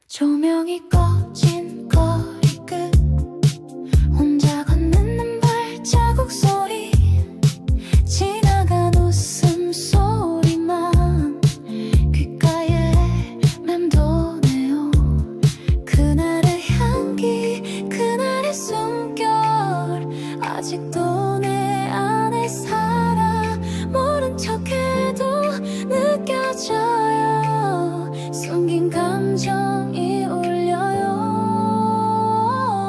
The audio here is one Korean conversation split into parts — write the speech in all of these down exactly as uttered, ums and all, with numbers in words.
조명이 꺼진 거리 끝 혼자 걷는 발자국 소리 지나간 웃음소리만 귓가에 맴도네요. 그날의 향기 그날의 숨결 아직도 내 안에 살아. 모른 척해도 느껴져요. 숨긴 감정이 울려요.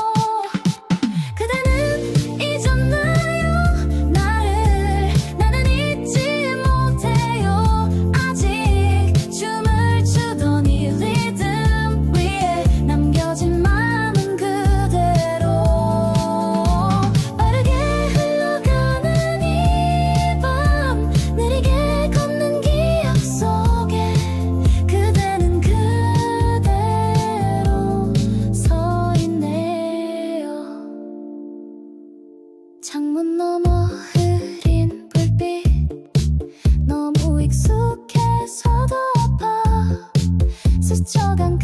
그대는 잊었나요? 나를 나는 잊지 못해요. 아직 춤을 추던 이 리듬 위에 남겨진 마음은 그대로. 빠르게 흘러가는 이 밤 느리게 걷는 기억 속에 그대는 그대로 서 있네요. 창문 너머 흐린 불빛 너무 익숙해서도 아파. 스쳐간